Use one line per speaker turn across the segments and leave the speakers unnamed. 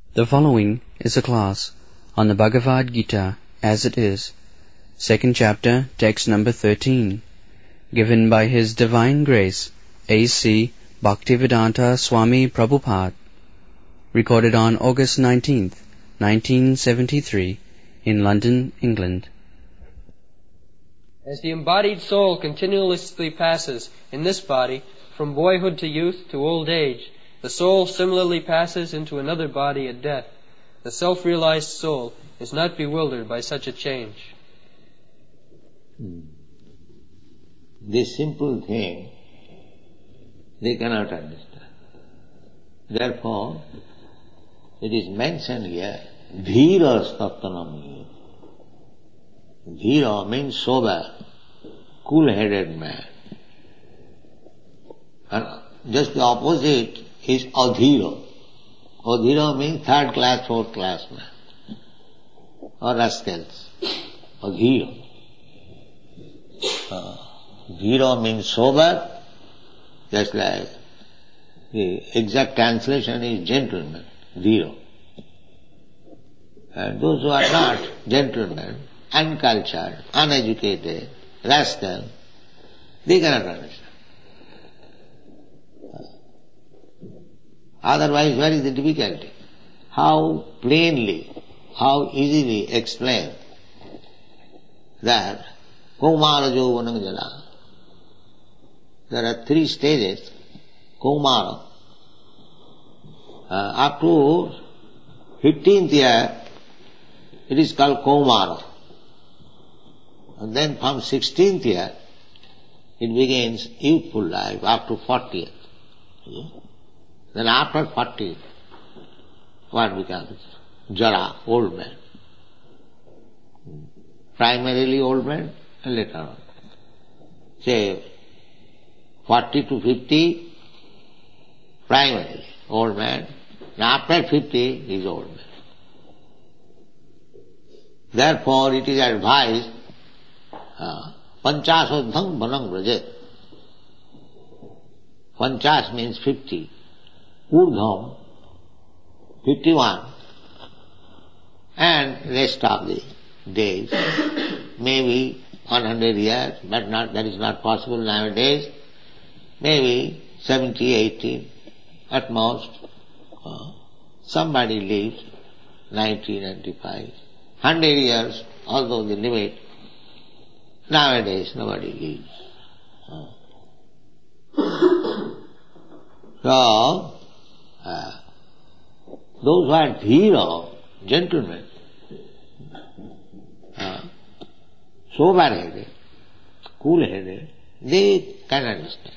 The following is a class on the Bhagavad Gita as it is, second chapter, text number 13, given by His Divine Grace, A.C. Bhaktivedanta Swami Prabhupada, recorded on August 19th, 1973, in London, England.
As the embodied soul continuously passes in this body from boyhood to youth to old age, the soul similarly passes into another body at death. The self-realized soul is not bewildered by such a change.
This simple thing they cannot understand. Therefore, it is mentioned here, Dhira Stattanami. Dhira means sober, cool-headed man. And just the opposite is Adhira. Adhira means third class, fourth class man, or rascals. Adhira. Dhira means sober, just like the exact translation is gentleman, Dhira. And those who are not gentlemen, uncultured, uneducated, rascal, they cannot understand. Otherwise, where is the difficulty? How plainly, how easily explain that Kaumara Jovanam Jala. There are three stages. Kaumara. Up to 15th year, it is called Kaumara. And then from 16th year, it begins youthful life up to 40th. Then after 40, what becomes? Jara, old man. Primarily old man, and later on. Say, 40 to 50, primarily old man. And after 50, he is old man. Therefore, it is advised, Panchasodham Banam Vrajet. Panchas means 50. Urdham, 51, and rest of the days, maybe 100 years, but that is not possible nowadays, maybe 70, 80, at most. Somebody lives 90, 95, 100 years, although the limit, nowadays nobody lives. So, those who are dhira, gentlemen, sober-headed, cool-headed, they can understand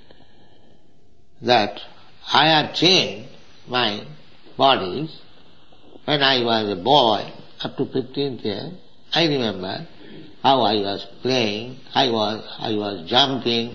that I have changed my bodies. When I was a boy, up to 15th year, I remember how I was playing, I was jumping.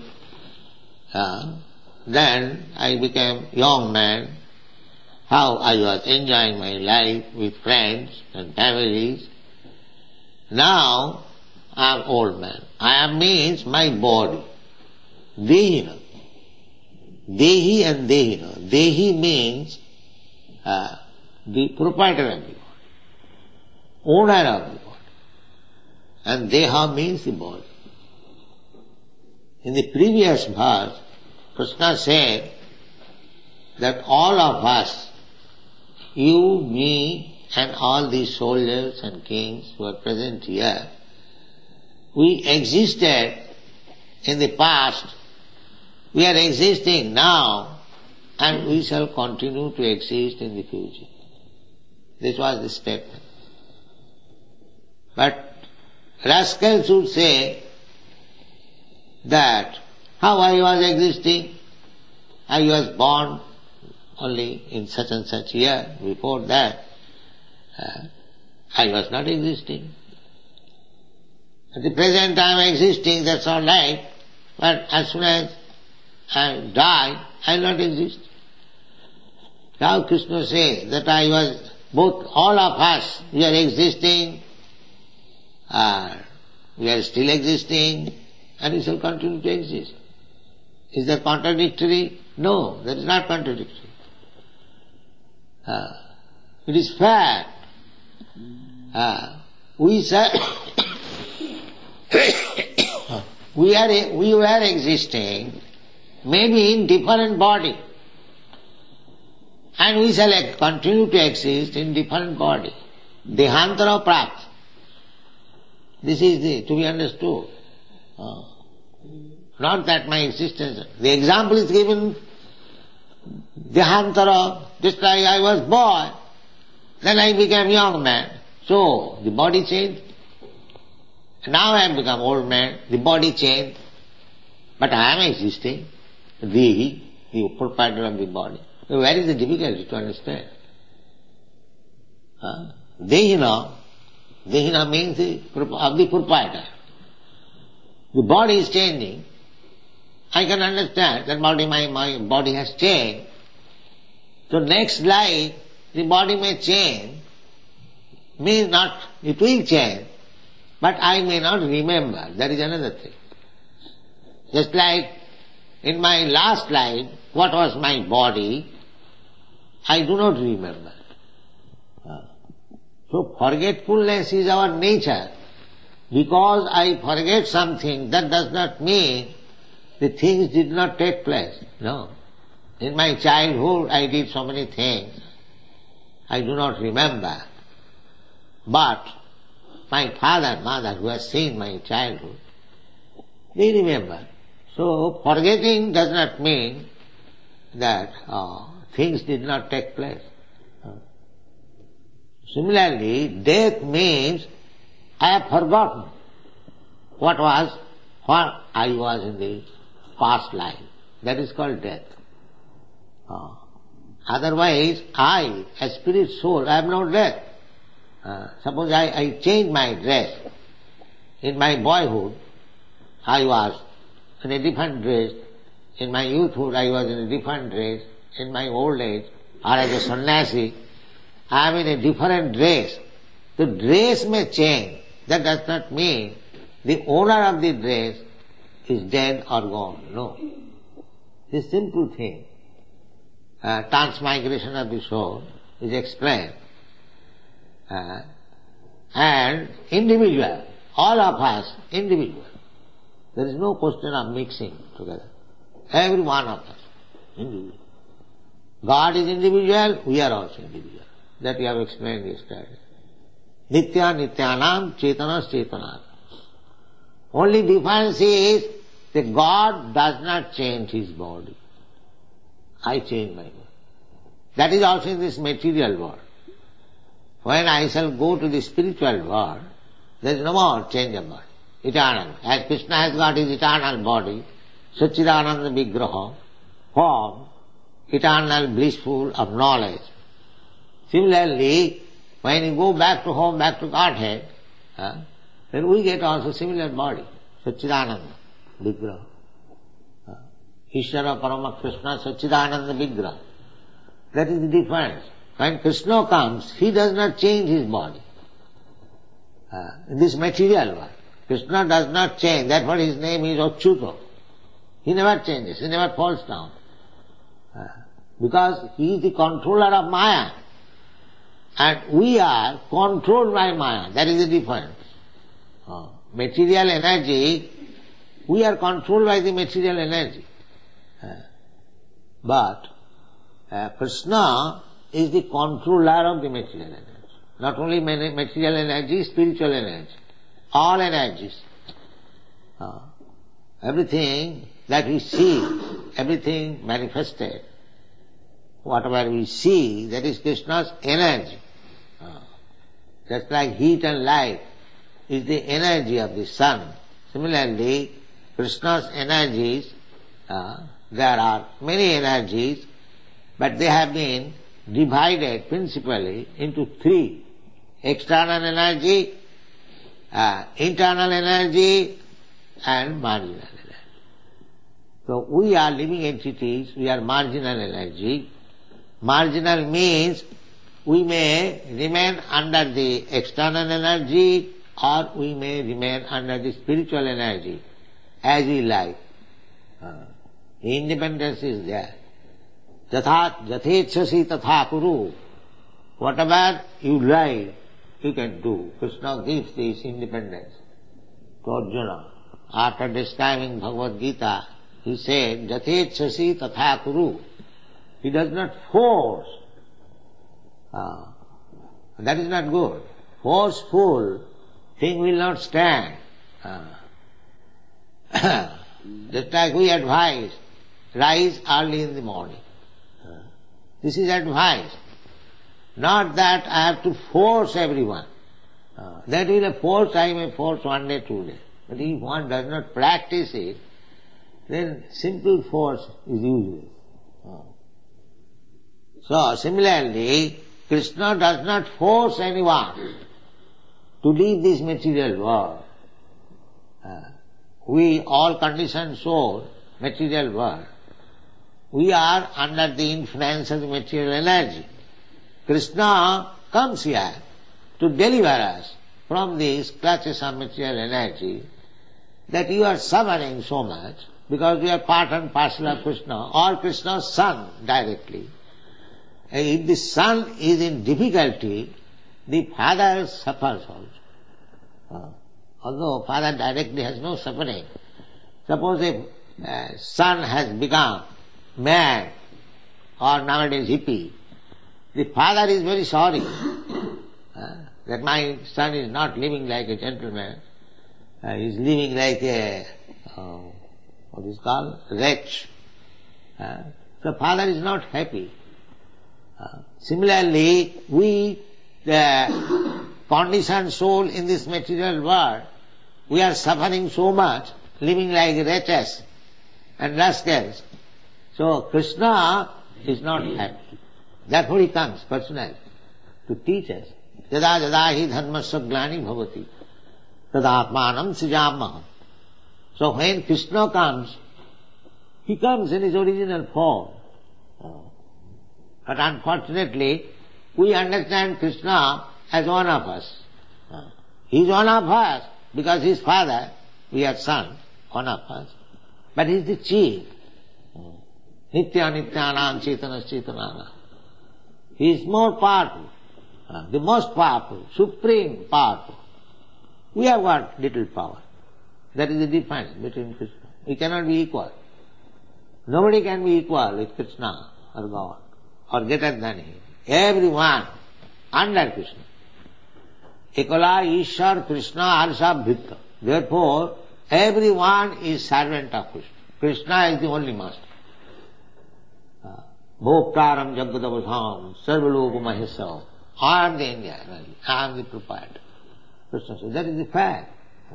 Then I became young man, how I was enjoying my life with friends and families. Now I am old man. I am means my body. Dehina. Dehi and Dehina. Dehi means the proprietor of the body, owner of the body. And Deha means the body. In the previous verse, Krishna said that all of us, you, me, and all these soldiers and kings who are present here, we existed in the past, we are existing now, and we shall continue to exist in the future. This was the statement. But rascals would say that how I was existing, I was born only in such and such year. Before that, I was not existing. At the present time existing, that's all right, but as soon as I die, I will not exist. Now Krishna says that I was, both, all of us, we are existing, we are still existing, and we shall continue to exist. Is that contradictory? No, that is not contradictory. It is fact. We say we were existing maybe in different body, and we shall continue to exist in different body. Dehantara prapt. This is to be understood. Not that my existence. The example is given, Dehantara, just like I was boy, then I became young man. So, the body changed. Now I have become old man, the body changed. But I am existing, the proprietor of the body. So where is the difficulty to understand? Dehina means of the proprietor. The body is changing. I can understand that my body has changed. So next life, the body may change, means not, it will change, but I may not remember. That is another thing. Just like in my last life, what was my body, I do not remember. So forgetfulness is our nature. Because I forget something, that does not mean the things did not take place. No. In my childhood I did so many things, I do not remember. But my father, mother, who has seen my childhood, they remember. So forgetting does not mean that things did not take place. Similarly, death means I have forgotten what I was in the past life. That is called death. Otherwise, I, a spirit soul, I have no death. Suppose I change my dress. In my boyhood, I was in a different dress. In my youthhood, I was in a different dress. In my old age, or as a sannyasi, I am in a different dress. The dress may change. That does not mean the owner of the dress is dead or gone. No. It's a simple thing. Transmigration of the soul is explained. And individual, all of us individual. There is no question of mixing together. Every one of us individual. God is individual, we are also individual. That we have explained yesterday. Nitya nityanam chetanas chetanam. Only difference is that God does not change his body. I change my body. That is also in this material world. When I shall go to the spiritual world, there is no more change of body. Eternal. As Krishna has got his eternal body, Satchidananda Vigraha, form, eternal, blissful of knowledge. Similarly, when you go back to home, back to Godhead, then we get also similar body, Satchidananda Vigraha. Ishvara Parama Krishna Satchidananda Vigraha. That is the difference. When Krishna comes, he does not change his body. In this material world, Krishna does not change. That's what his name is, Achyuta. He never changes, he never falls down. Because he is the controller of Maya. And we are controlled by Maya. That is the difference. Material energy, we are controlled by the material energy. But Krishna is the controller of the material energy. Not only material energy, spiritual energy. All energies. Everything that we see, everything manifested, whatever we see, that is Krishna's energy. Just like heat and light is the energy of the sun. Similarly, Krishna's energies, there are many energies, but they have been divided principally into three. External energy, internal energy, and marginal energy. So we are living entities, we are marginal energy. Marginal means we may remain under the external energy or we may remain under the spiritual energy as we like. Independence is there. Jathechasi tatha kuru. whatever you like, you can do. Krishna gives this independence to Arjuna. After describing Bhagavad Gita, he said, Jatechasi tatha kuru. He does not force. That is not good. Forceful thing will not stand. Just like we advise, rise early in the morning. This is advice. Not that I have to force everyone. That is a force, I may force one day, 2 days. But if one does not practice it, then simple force is useless. So similarly, Krishna does not force anyone to leave this material world. We, all conditioned souls, material world, we are under the influence of the material energy. Krishna comes here to deliver us from these clutches of material energy, that you are suffering so much because you are part and parcel of Krishna, or Krishna's son directly. If the son is in difficulty, the father suffers also. Although father directly has no suffering. Suppose a son has become mad or nowadays hippie, the father is very sorry that my son is not living like a gentleman, he is living like a, what is called, wretch. So father is not happy. Similarly, we, the conditioned soul in this material world, we are suffering so much, living like wretches and rascals. So Krishna is not happy. Therefore he comes personally to teach us. Yada yada hi dharmasya glani bhavati tadatmanam srijamaham. So when Krishna comes, he comes in his original form. But unfortunately, we understand Krishna as one of us. He is one of us because he is father, we are sons, one of us. But he is the chief. Nitya nityanam chetanas chetanana. He is more powerful, the most powerful, supreme powerful. We have got little power. That is the difference between Krishna. We cannot be equal. Nobody can be equal with Krishna or God, or greater than him. Everyone under Krishna. Ekala Ishar Krishna Arsa Bhitta. Therefore, everyone is servant of Krishna. Krishna is the only master. Bhoktaram Jagadavasam Sarvaloka Mahesa. I am the Indian, I am the proprietor. Krishna says, that is the fact.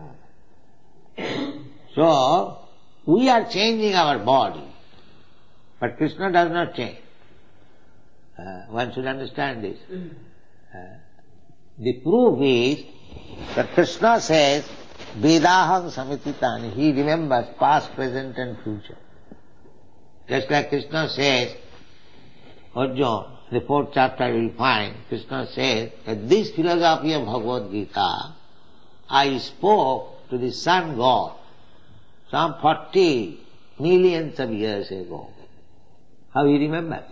So, we are changing our body, but Krishna does not change. One should understand this. The proof is that Krishna says, Vedaham Samititani. He remembers past, present and future. Just like Krishna says, Arjuna, the 4th chapter you will find, Krishna says that this philosophy of Bhagavad Gita I spoke to the sun god some 40 millions of years ago. How he remembers?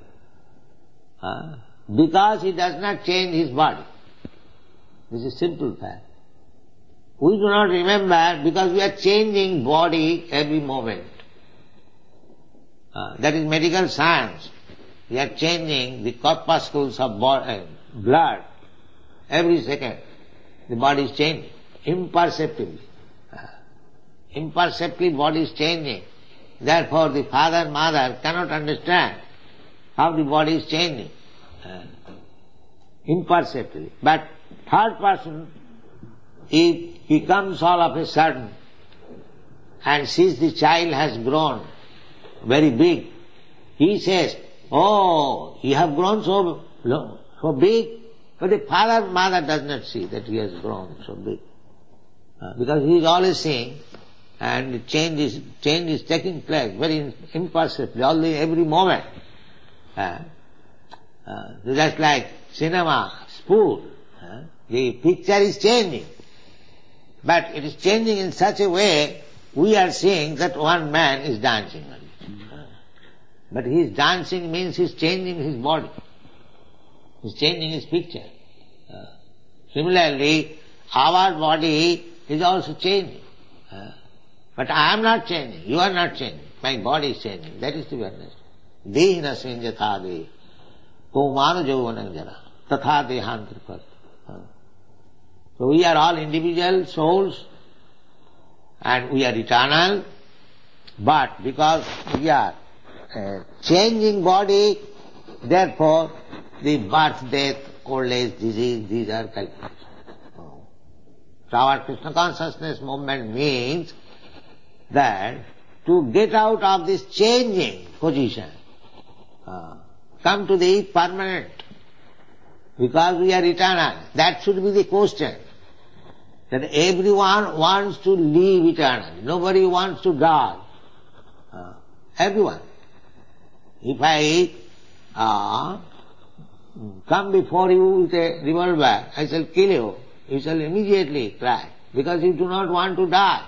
Because he does not change his body. This is simple fact. We do not remember because we are changing body every moment. That is medical science. We are changing the corpuscles of blood every second. The body is changing imperceptibly. Imperceptibly body is changing. Therefore the father and mother cannot understand how the body is changing. Imperceptibly. But third person, if he comes all of a sudden and sees the child has grown very big, he says, oh, he have grown so big, but the father and mother does not see that he has grown so big. Because he is always seeing, and change is taking place very imperceptibly, every moment. Just like cinema, sport, the picture is changing. But it is changing in such a way, we are seeing that one man is dancing on it. But his dancing means he is changing his body. He's changing his picture. Similarly, our body is also changing. But I am not changing, you are not changing, my body is changing. That is to be understood. Dehinasmin yatha de, kaumana jauvanam jana, tatha dehantripat. So we are all individual souls and we are eternal, but because we are changing body, therefore the birth, death, old age, disease, these are calculated. So our Krishna consciousness movement means that to get out of this changing position, come to the permanent, because we are eternal. That should be the question. That everyone wants to live eternal. Nobody wants to die. Everyone. If I come before you with a revolver, I shall kill you. You shall immediately cry, because you do not want to die.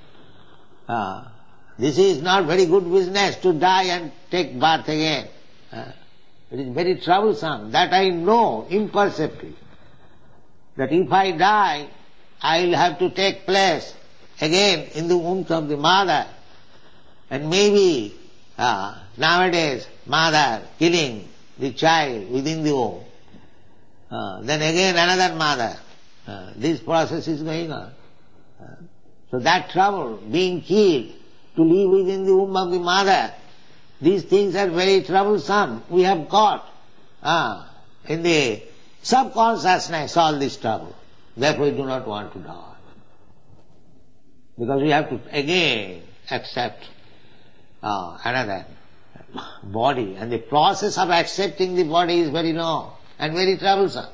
This is not very good business to die and take birth again. It is very troublesome. That I know imperceptibly. That if I die, I will have to take place again in the womb of the mother. And maybe nowadays mother killing the child within the womb. Then again another mother. This process is going on. So that trouble, being killed, to live within the womb of the mother, these things are very troublesome. We have got in the subconsciousness all this trouble. Therefore we do not want to die. Because we have to again accept another body. And the process of accepting the body is very long and very troublesome.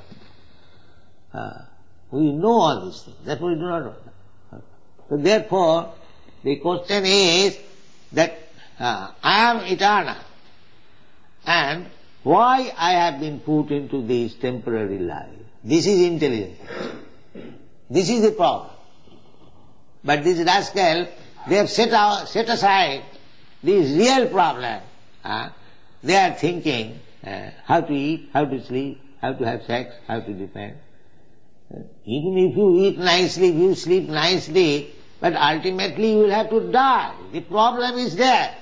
We know all these things. Therefore we do not want. So therefore, the question is that I am eternal, and why I have been put into this temporary life. This is intelligence. This is the problem. But this rascal, they have set aside this real problem. They are thinking how to eat, how to sleep, how to have sex, how to defend. Even if you eat nicely, if you sleep nicely, but ultimately you will have to die. The problem is there.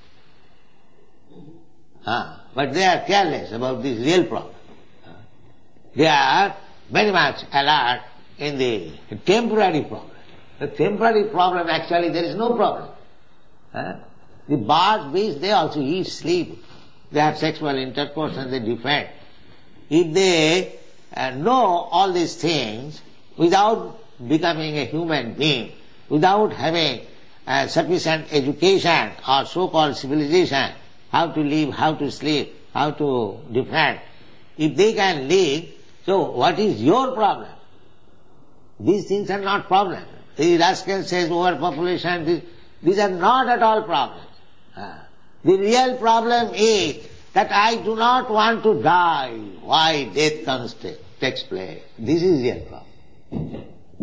But they are careless about this real problem. They are very much alert in the temporary problem. The temporary problem, actually there is no problem. The birds, beasts, they also eat, sleep. They have sexual intercourse and they defend. If they know all these things without becoming a human being, without having sufficient education or so-called civilization, how to live, how to sleep, how to defend, if they can live, so what is your problem? These things are not problems. The rascal says overpopulation, these are not at all problems. The real problem is that I do not want to die. Why death takes place? This is real problem.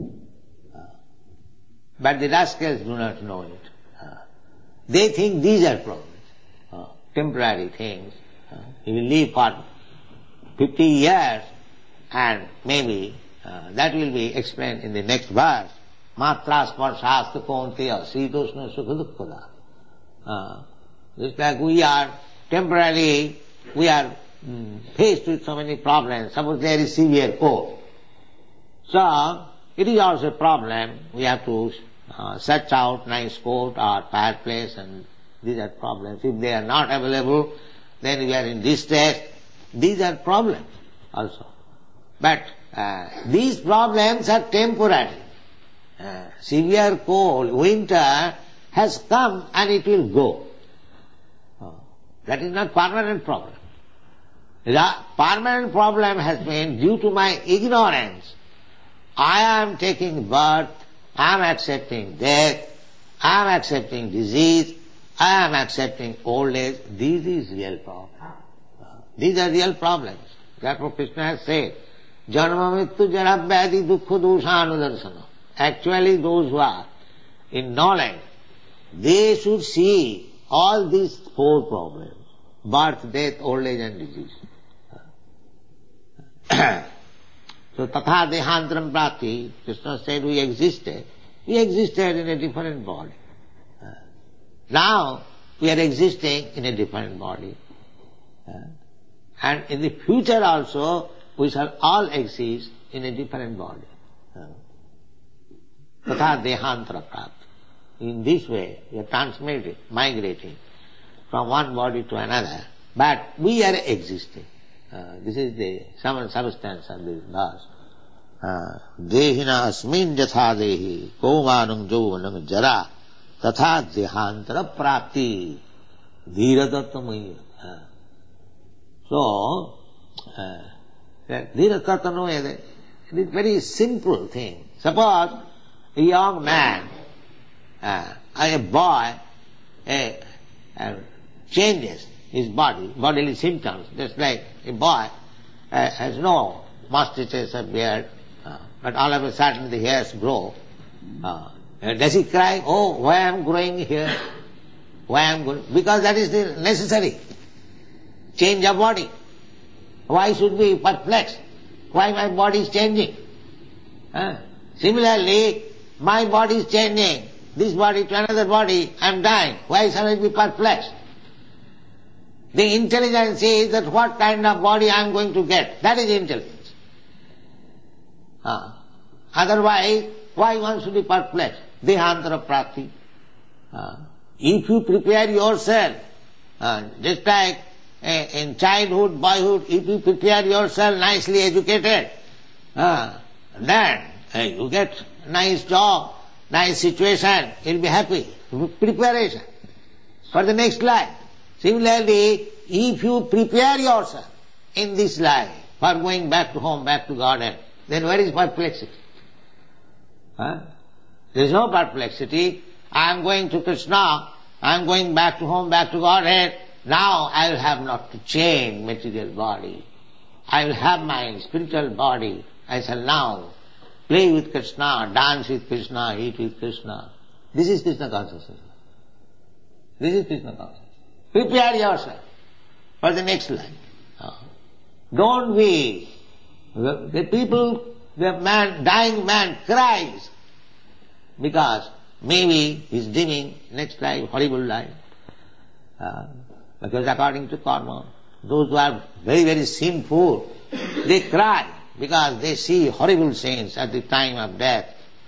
But the rascals do not know it. They think these are problems, temporary things. He will live for 50 years and maybe that will be explained in the next verse. Matra sparshasta kaunteya sitoshna sukha dukkha. Just like we are temporarily, we are faced with so many problems. Suppose there is severe cold. So, it is also a problem. We have to search out nice coat or fireplace, and these are problems. If they are not available, then we are in distress. These are problems also. But these problems are temporary. Severe cold, winter has come and it will go. That is not permanent problem. The permanent problem has been due to my ignorance. I am taking birth, I am accepting death, I am accepting disease, I am accepting old age. This is real problem. These are real problems. Therefore Krishna has said, Janma mittu jara vyadi dukkha doshanudarsana. Actually those who are in knowledge, they should see all these four problems: birth, death, old age and disease. So tatha dehantaram prati, Krishna said we existed. We existed in a different body. Now we are existing in a different body. And in the future also we shall all exist in a different body. Tatha dehantara prati. In this way we are transmitting, migrating from one body to another, but we are existing. This is the substance of this verse. Dehina asmin jatha dehi kaumanam jauvanam jara tatha dehantara prapti dhiratattva. So, dhiratattva is a very simple thing. Suppose a young man, a boy, changes his bodily symptoms, just like a boy has no mustaches or beard, but all of a sudden the hairs grow. Does he cry, oh, why I am growing here? Why I am growing? Because that is the necessary change of body. Why should we be perplexed? Why my body is changing? Similarly, my body is changing, this body to another body, I am dying. Why shall I be perplexed? The intelligence is that what kind of body I am going to get. That is intelligence. Otherwise, why one should be perplexed? Dehantara prati. If you prepare yourself, just like in childhood, boyhood, if you prepare yourself nicely educated, then you get nice job, nice situation, you'll be happy. Preparation for the next life. Similarly, if you prepare yourself in this life for going back to home, back to Godhead, then where is perplexity? There is no perplexity. I am going to Krishna, I am going back to home, back to Godhead. Now I will have not to change material body. I will have my spiritual body. I shall now play with Krishna, dance with Krishna, eat with Krishna. This is Krishna consciousness. This is Krishna consciousness. Prepare yourself for the next life. Don't be, the people, the man, dying man cries because maybe he's dreaming next life, horrible life. Because according to karma, those who are very, very sinful, they cry because they see horrible sins at the time of death.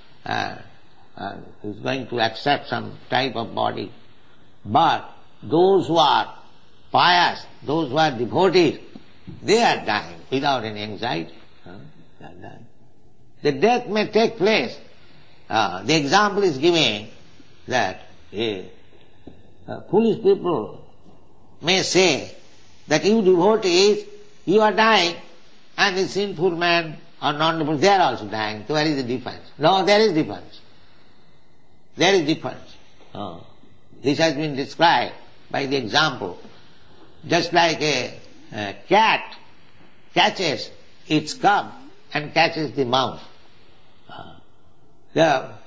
He's going to accept some type of body. But those who are pious, those who are devotees, they are dying without any anxiety. They are dying. The death may take place. The example is given that foolish people may say that you devotees, you are dying, and the sinful man or non-devotees, they are also dying. So where is the difference? No, there is difference. There is difference. This has been described by the example. Just like a cat catches its cub and catches the mouse. The